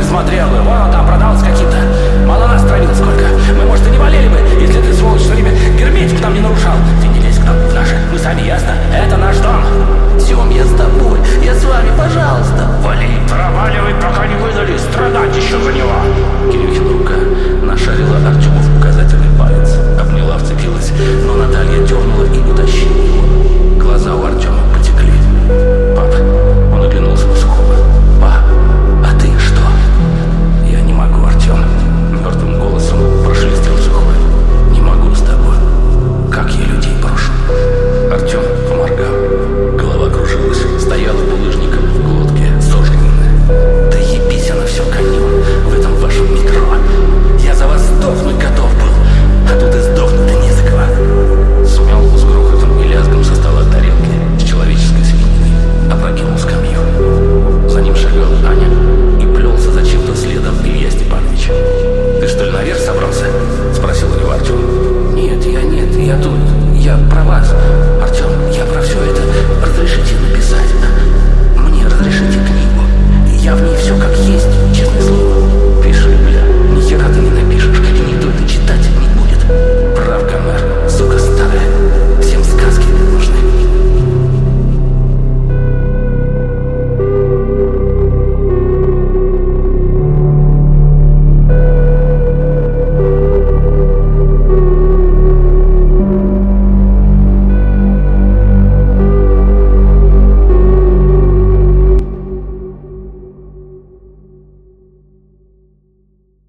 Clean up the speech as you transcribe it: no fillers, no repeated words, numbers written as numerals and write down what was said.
посмотрел бы. Вон он там продался каким-то. Мало нас травил сколько. Мы, может, и не болели бы, если ты, сволочь, все время герметику нам не нарушал. Ты не лезь к нам в наши. Мы сами, ясно? Это наш дом. Тём, я с тобой. Я с вами, пожалуйста. Вали, проваливай, пока не выдали.